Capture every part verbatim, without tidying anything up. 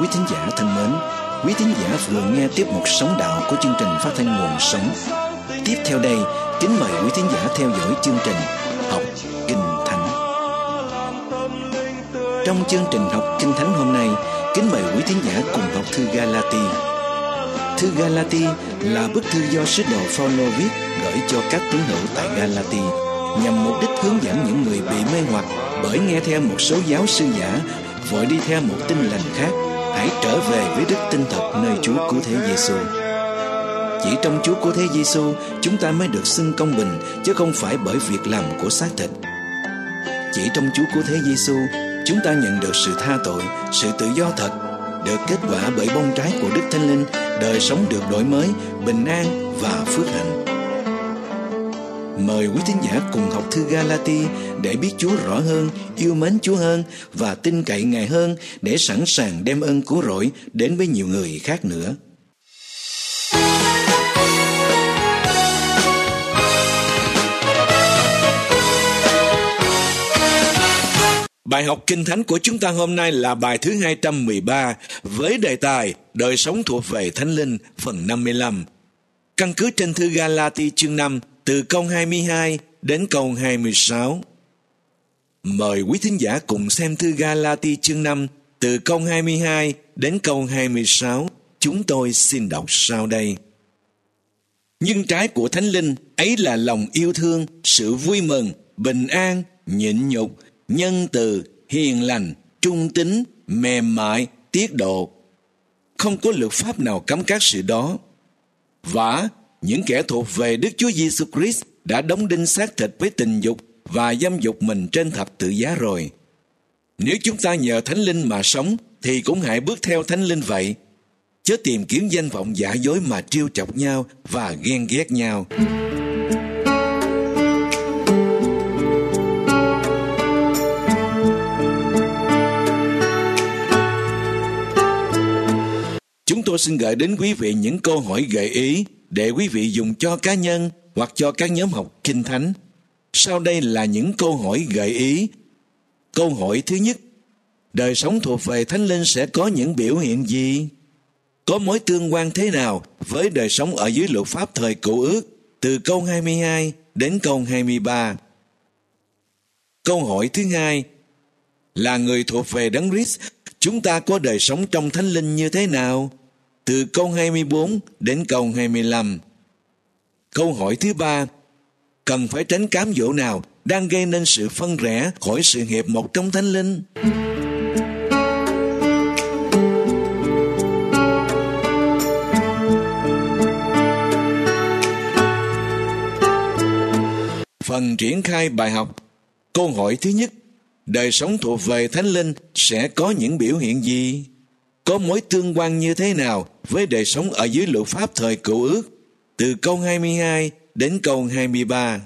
quý thính giả thân mến, quý thính giả vừa nghe tiếp mục Sống Đạo của chương trình phát thanh Nguồn Sống. Tiếp theo đây, kính mời quý thính giả theo dõi chương trình Học Kinh Thánh. Trong chương trình Học Kinh Thánh hôm nay, kính mời quý thính giả cùng học thư Ga-la-ti. Thư Ga-la-ti là bức thư do sứ đồ Phao-lô viết gửi cho các tín hữu tại Ga-la-ti, nhằm mục đích hướng dẫn những người bị mê hoặc bởi nghe theo một số giáo sư giả, vội đi theo một tin lành khác, hãy trở về với đức tin thật nơi Chúa Cứu Thế Giêsu. Chỉ trong Chúa Cứu Thế Giêsu, chúng ta mới được xưng công bình, chứ không phải bởi việc làm của xác thịt. Chỉ trong Chúa Cứu Thế Giêsu, chúng ta nhận được sự tha tội, sự tự do thật, được kết quả bởi bông trái của Đức Thánh Linh, đời sống được đổi mới, bình an và phước hạnh. Mời quý thính giả cùng học thư Ga-la-ti để biết Chúa rõ hơn, yêu mến Chúa hơn và tin cậy Ngài hơn, để sẵn sàng đem ơn cứu rỗi đến với nhiều người khác nữa. Bài học Kinh Thánh của chúng ta hôm nay là bài thứ hai trăm mười ba với đề tài Đời sống thuộc về Thánh Linh phần năm mươi lăm. Căn cứ trên thư Ga-la-ti chương năm từ câu hai mươi hai đến câu hai mươi sáu. Mời quý thính giả cùng xem thư Ga-la-ti chương năm từ câu hai mươi hai đến câu hai mươi sáu. Chúng tôi xin đọc sau đây. Nhưng trái của Thánh Linh ấy là lòng yêu thương, sự vui mừng, bình an, nhịn nhục, nhân từ, hiền lành, trung tín, mềm mại, tiết độ. Không có luật pháp nào cấm các sự đó. Vả, những kẻ thuộc về Đức Chúa Giêsu Christ đã đóng đinh xác thịt với tình dục và dâm dục mình trên thập tự giá rồi. Nếu chúng ta nhờ Thánh Linh mà sống, thì cũng hãy bước theo Thánh Linh vậy, chớ tìm kiếm danh vọng giả dối mà trêu chọc nhau và ghen ghét nhau. Chúng tôi xin gửi đến quý vị những câu hỏi gợi ý để quý vị dùng cho cá nhân hoặc cho các nhóm học Kinh Thánh. Sau đây là những câu hỏi gợi ý. Câu hỏi thứ nhất: đời sống thuộc về Thánh Linh sẽ có những biểu hiện gì? Có mối tương quan thế nào với đời sống ở dưới luật pháp thời Cựu Ước, từ câu hai mươi hai đến câu hai mươi ba? Câu hỏi thứ hai: là người thuộc về Đấng Christ, chúng ta có đời sống trong Thánh Linh như thế nào? Từ câu hai mươi bốn đến câu hai mươi lăm. Câu hỏi thứ ba: cần phải tránh cám dỗ nào đang gây nên sự phân rẽ khỏi sự hiệp một trong Thánh Linh? Phần triển khai bài học. Câu hỏi thứ nhất: đời sống thuộc về Thánh Linh sẽ có những biểu hiện gì? Có mối tương quan như thế nào với đời sống ở dưới luật pháp thời Cựu Ước, từ câu hai mươi hai đến câu hai mươi ba?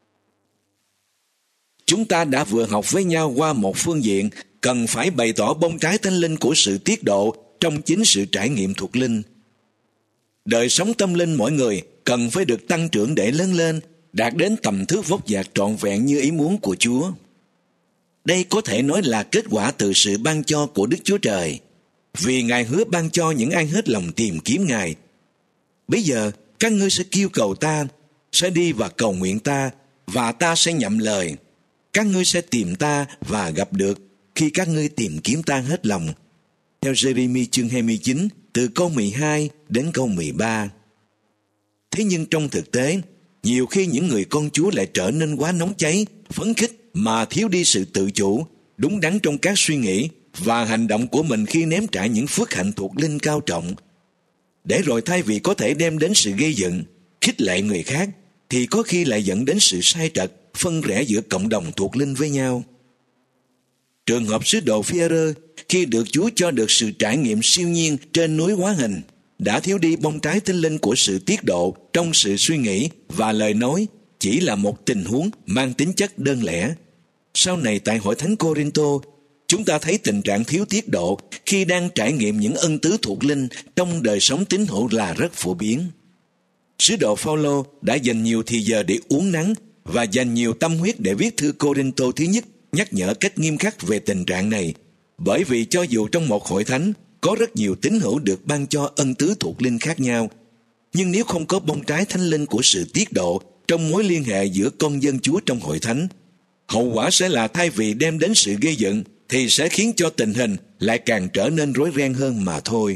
Chúng ta đã vừa học với nhau qua một phương diện cần phải bày tỏ bông trái Thánh Linh của sự tiết độ trong chính sự trải nghiệm thuộc linh. Đời sống tâm linh mỗi người cần phải được tăng trưởng để lớn lên, đạt đến tầm thước vóc dạc trọn vẹn như ý muốn của Chúa. Đây có thể nói là kết quả từ sự ban cho của Đức Chúa Trời, vì Ngài hứa ban cho những ai hết lòng tìm kiếm Ngài. Bây giờ các ngươi sẽ kêu cầu ta, sẽ đi và cầu nguyện ta, và ta sẽ nhậm lời. Các ngươi sẽ tìm ta và gặp được, khi các ngươi tìm kiếm ta hết lòng. Theo Giê-rê-mi chương hai mươi chín, từ câu mười hai đến câu mười ba. Thế nhưng trong thực tế, nhiều khi những người con Chúa lại trở nên quá nóng cháy, phấn khích mà thiếu đi sự tự chủ, đúng đắn trong các suy nghĩ và hành động của mình khi nếm trải những phước hạnh thuộc linh cao trọng. Để rồi thay vì có thể đem đến sự gây dựng, khích lệ người khác, thì có khi lại dẫn đến sự sai trật, phân rẽ giữa cộng đồng thuộc linh với nhau. Trường hợp sứ đồ Phi-e-rơ, khi được Chúa cho được sự trải nghiệm siêu nhiên trên núi hóa hình, đã thiếu đi bông trái Thánh Linh của sự tiết độ trong sự suy nghĩ và lời nói, chỉ là một tình huống mang tính chất đơn lẻ. Sau này tại hội thánh Cô-rinh-tô, chúng ta thấy tình trạng thiếu tiết độ khi đang trải nghiệm những ân tứ thuộc linh trong đời sống tín hữu là rất phổ biến. Sứ đồ Phao-lô đã dành nhiều thì giờ để uốn nắn và dành nhiều tâm huyết để viết thư Cô-rinh-tô thứ nhất, nhắc nhở cách nghiêm khắc về tình trạng này, bởi vì cho dù trong một hội thánh có rất nhiều tín hữu được ban cho ân tứ thuộc linh khác nhau. Nhưng nếu không có bông trái thánh linh của sự tiết độ trong mối liên hệ giữa con dân Chúa trong hội thánh, hậu quả sẽ là thay vì đem đến sự gây dựng thì sẽ khiến cho tình hình lại càng trở nên rối ren hơn mà thôi.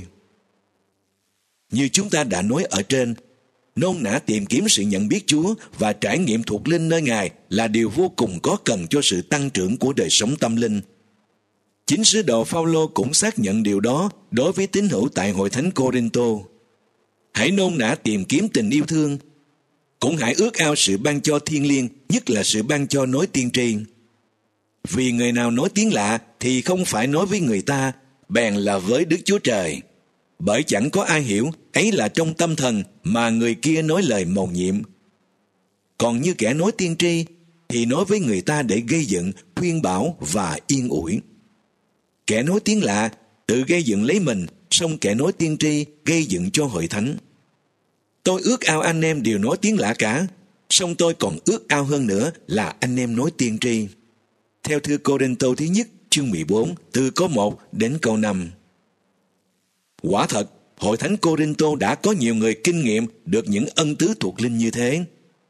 Như chúng ta đã nói ở trên, nôn nã tìm kiếm sự nhận biết Chúa và trải nghiệm thuộc linh nơi Ngài là điều vô cùng có cần cho sự tăng trưởng của đời sống tâm linh. Chính sứ đồ Phao-lô cũng xác nhận điều đó đối với tín hữu tại hội thánh Cô-rinh-tô. Hãy nôn nã tìm kiếm tình yêu thương, cũng hãy ước ao sự ban cho thiêng liêng, nhất là sự ban cho nói tiên tri. Vì người nào nói tiếng lạ thì không phải nói với người ta, bèn là với Đức Chúa Trời. Bởi chẳng có ai hiểu, ấy là trong tâm thần mà người kia nói lời mầu nhiệm. Còn như kẻ nói tiên tri thì nói với người ta để gây dựng, khuyên bảo và yên ủi. Kẻ nói tiếng lạ tự gây dựng lấy mình, song kẻ nói tiên tri gây dựng cho hội thánh. Tôi ước ao anh em đều nói tiếng lạ cả, song tôi còn ước ao hơn nữa là anh em nói tiên tri. Theo thư Cô-rinh-tô thứ nhất chương mười bốn từ câu một đến câu năm. Quả thật, hội thánh Cô-rinh-tô đã có nhiều người kinh nghiệm được những ân tứ thuộc linh như thế.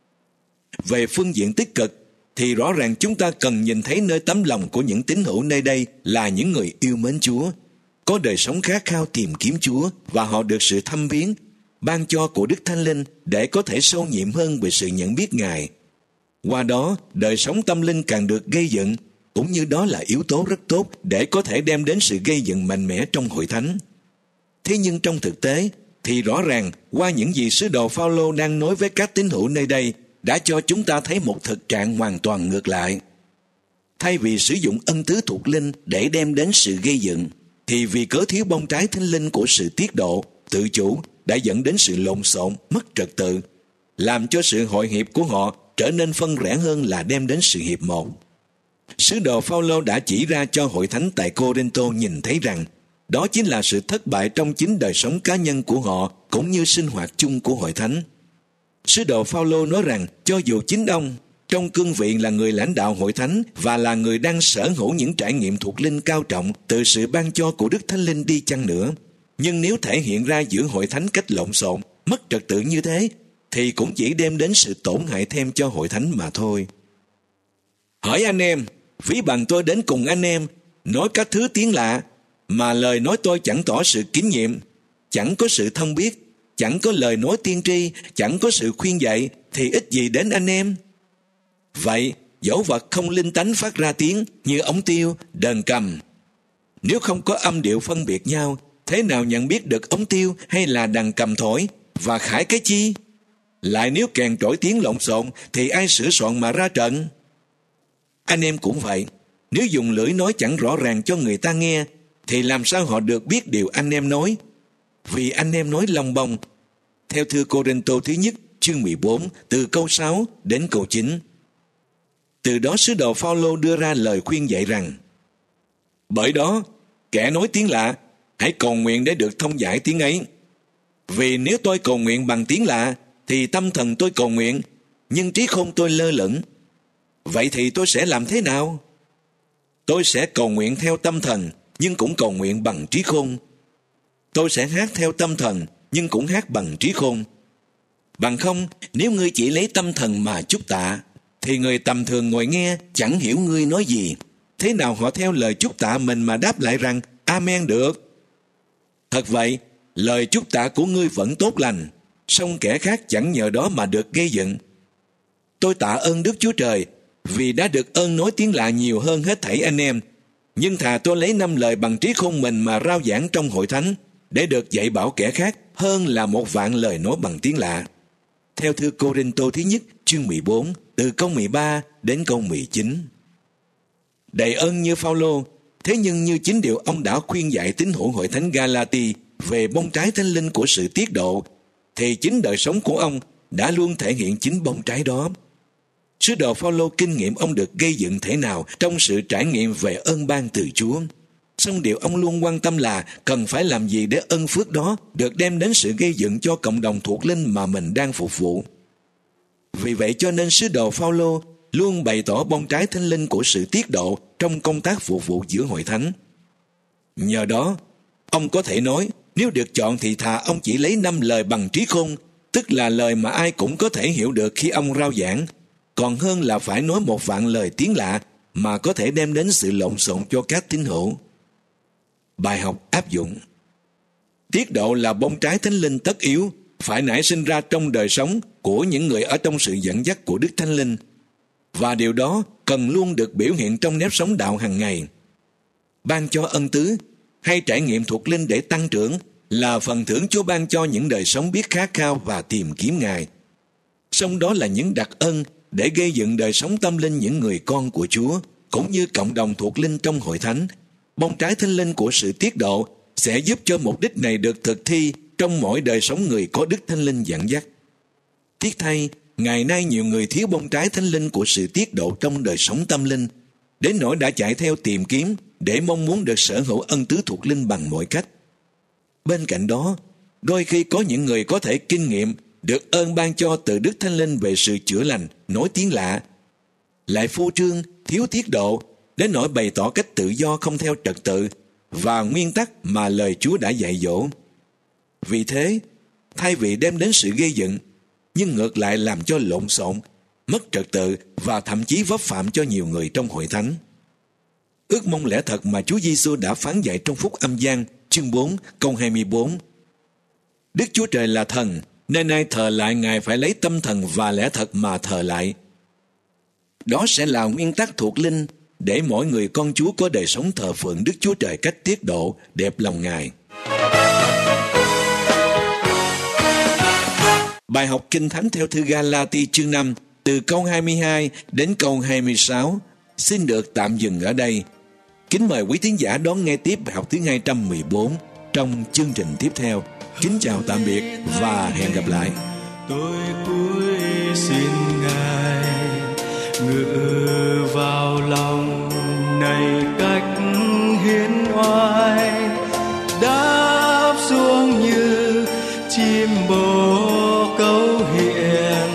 Về phương diện tích cực thì rõ ràng chúng ta cần nhìn thấy nơi tấm lòng của những tín hữu nơi đây là những người yêu mến Chúa, có đời sống khát khao tìm kiếm Chúa, và họ được sự thăm viếng, ban cho của Đức Thánh Linh để có thể sâu nhiệm hơn về sự nhận biết Ngài. Qua đó, đời sống tâm linh càng được gây dựng, cũng như đó là yếu tố rất tốt để có thể đem đến sự gây dựng mạnh mẽ trong hội thánh. Thế nhưng trong thực tế thì rõ ràng qua những gì sứ đồ Phao-lô đang nói với các tín hữu nơi đây đã cho chúng ta thấy một thực trạng hoàn toàn ngược lại. Thay vì sử dụng ân tứ thuộc linh để đem đến sự gây dựng, thì vì cớ thiếu bông trái thánh linh của sự tiết độ, tự chủ đã dẫn đến sự lộn xộn, mất trật tự, làm cho sự hội hiệp của họ trở nên phân rẽ hơn là đem đến sự hiệp một. Sứ đồ Phao-lô đã chỉ ra cho hội thánh tại Cô-rinh-tô nhìn thấy rằng đó chính là sự thất bại trong chính đời sống cá nhân của họ cũng như sinh hoạt chung của hội thánh. Sứ đồ Phao-lô nói rằng cho dù chính ông trong cương vị là người lãnh đạo hội thánh và là người đang sở hữu những trải nghiệm thuộc linh cao trọng từ sự ban cho của Đức Thánh Linh đi chăng nữa, nhưng nếu thể hiện ra giữa hội thánh cách lộn xộn, mất trật tự như thế, thì cũng chỉ đem đến sự tổn hại thêm cho hội thánh mà thôi. Hỏi anh em, ví bằng tôi đến cùng anh em, nói các thứ tiếng lạ, mà lời nói tôi chẳng tỏ sự kính nhiệm, chẳng có sự thông biết, chẳng có lời nói tiên tri, chẳng có sự khuyên dạy, thì ích gì đến anh em? Vậy, dẫu vật không linh tánh phát ra tiếng như ống tiêu, đờn cầm, nếu không có âm điệu phân biệt nhau, thế nào nhận biết được ống tiêu hay là đàn cầm thổi, và khải cái chi? Lại nếu kèn trỗi tiếng lộn xộn, thì ai sửa soạn mà ra trận? Anh em cũng vậy, nếu dùng lưỡi nói chẳng rõ ràng cho người ta nghe, thì làm sao họ được biết điều anh em nói? Vì anh em nói lông bông. Theo thư Cô-rinh-tô thứ nhất chương mười bốn từ câu sáu đến câu chín. Từ đó sứ đồ Phao-lô đưa ra lời khuyên dạy rằng: bởi đó, kẻ nói tiếng lạ hãy cầu nguyện để được thông giải tiếng ấy. Vì nếu tôi cầu nguyện bằng tiếng lạ thì tâm thần tôi cầu nguyện, nhưng trí khôn tôi lơ lửng. Vậy thì tôi sẽ làm thế nào? Tôi sẽ cầu nguyện theo tâm thần, nhưng cũng cầu nguyện bằng trí khôn. Tôi sẽ hát theo tâm thần, nhưng cũng hát bằng trí khôn. Bằng không, nếu ngươi chỉ lấy tâm thần mà chúc tạ, thì người tầm thường ngồi nghe chẳng hiểu ngươi nói gì. Thế nào họ theo lời chúc tạ mình mà đáp lại rằng Amen được? Thật vậy, lời chúc tạ của ngươi vẫn tốt lành, song kẻ khác chẳng nhờ đó mà được gây dựng. Tôi tạ ơn Đức Chúa Trời vì đã được ơn nói tiếng lạ nhiều hơn hết thảy anh em. Nhưng thà tôi lấy năm lời bằng trí khôn mình mà rao giảng trong hội thánh để được dạy bảo kẻ khác hơn là một vạn lời nói bằng tiếng lạ. Theo thư Cô-rinh-tô thứ nhất chương mười bốn từ câu mười ba đến câu mười chín. Đầy ơn như Phao-lô, thế nhưng như chính điều ông đã khuyên dạy tín hữu hội thánh Ga-la-ti về bông trái thánh linh của sự tiết độ, thì chính đời sống của ông đã luôn thể hiện chính bông trái đó. Sứ đồ Phao-lô kinh nghiệm ông được gây dựng thế nào trong sự trải nghiệm về ơn ban từ Chúa. Song điều ông luôn quan tâm là cần phải làm gì để ơn phước đó được đem đến sự gây dựng cho cộng đồng thuộc linh mà mình đang phục vụ. Vì vậy cho nên sứ đồ Phao-lô luôn bày tỏ bông trái thánh linh của sự tiết độ trong công tác phục vụ giữa hội thánh. Nhờ đó, Ông có thể nói, nếu được chọn thì thà ông chỉ lấy năm lời bằng trí khôn, tức là lời mà ai cũng có thể hiểu được khi ông rao giảng, còn hơn là phải nói một vạn lời tiếng lạ mà có thể đem đến sự lộn xộn cho các tín hữu. Bài học áp dụng: tiết độ là bông trái thánh linh tất yếu, phải nảy sinh ra trong đời sống của những người ở trong sự dẫn dắt của Đức Thánh Linh, và điều đó cần luôn được biểu hiện trong nếp sống đạo hàng ngày. Ban cho ân tứ hay trải nghiệm thuộc linh để tăng trưởng là phần thưởng Chúa ban cho những đời sống biết khát khao và tìm kiếm Ngài. Song đó là những đặc ân để gây dựng đời sống tâm linh những người con của Chúa, cũng như cộng đồng thuộc linh trong hội thánh. Bông trái thánh linh của sự tiết độ sẽ giúp cho mục đích này được thực thi trong mỗi đời sống người có Đức Thánh Linh dẫn dắt. Tiếc thay, ngày nay nhiều người thiếu bông trái thánh linh của sự tiết độ trong đời sống tâm linh, đến nỗi đã chạy theo tìm kiếm để mong muốn được sở hữu ân tứ thuộc linh bằng mọi cách. Bên cạnh đó, đôi khi có những người có thể kinh nghiệm được ơn ban cho từ Đức Thánh Linh về sự chữa lành, nói tiếng lạ, lại phô trương, thiếu tiết độ, đến nỗi bày tỏ cách tự do không theo trật tự và nguyên tắc mà lời Chúa đã dạy dỗ. Vì thế, thay vì đem đến sự gây dựng, nhưng ngược lại làm cho lộn xộn, mất trật tự và thậm chí vấp phạm cho nhiều người trong hội thánh. Ước mong lẽ thật mà Chúa Giêsu đã phán dạy trong Phúc Âm Giăng chương bốn câu hai mươi bốn: Đức Chúa Trời là thần, nên ai thờ lại Ngài phải lấy tâm thần và lẽ thật mà thờ lại. Đó sẽ là nguyên tắc thuộc linh để mỗi người con Chúa có đời sống thờ phượng Đức Chúa Trời cách tiết độ, đẹp lòng Ngài. Bài học Kinh Thánh theo thư Ga-la-ti chương năm từ câu hai mươi hai đến câu hai mươi sáu xin được tạm dừng ở đây. Kính mời quý thính giả đón nghe tiếp bài học thứ hai trăm mười bốn trong chương trình tiếp theo. Kính chào tạm biệt và hẹn gặp lại. Tôi cúi xin Ngài ngự vào lòng này cách hiến oai, đáp xuống như chim bồ câu hiền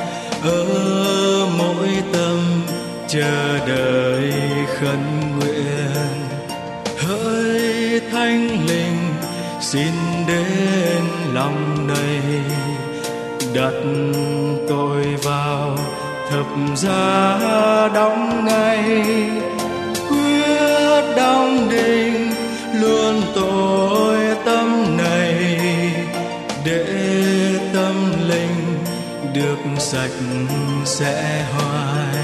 ở mỗi tâm chờ đợi khấn nguyện. Hỡi Thánh Linh xin đến lòng này, đặt tôi vào thập giá đóng ngay, quyết đóng đinh luôn tôi tâm này, để tâm linh được sạch sẽ hoài.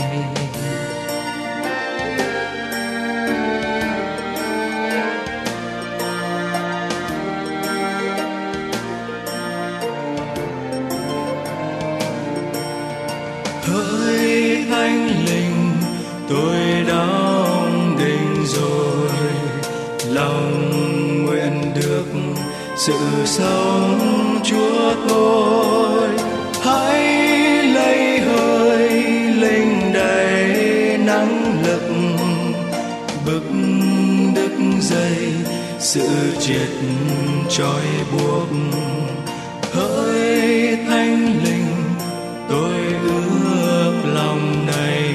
Hỡi Thánh Linh tôi đóng đinh rồi, lòng nguyện được sự sống Chúa tôi. Hãy lấy hơi linh đầy năng lực, bức đứt dây sự triệt trói buộc. Hỡi Thánh Linh tôi ước lòng này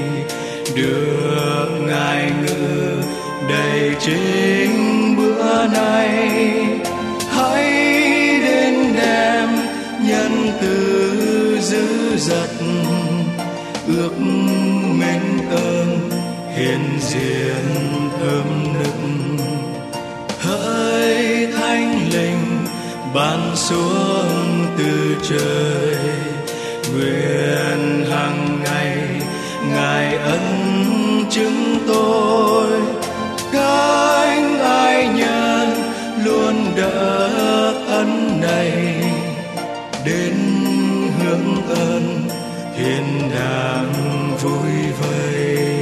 được Ngài ngự đầy chính bữa nay. Hãy đến đem nhân từ dữ dật, ước mến ơn hiền diện thơm nức. Hỡi Thánh Linh ban xuống từ trời, nguyện hàng ngày Ngài ân chứng tôi. Cánh ai nhân luôn đỡ ân này, đến hướng ơn thiên đàng vui vơi.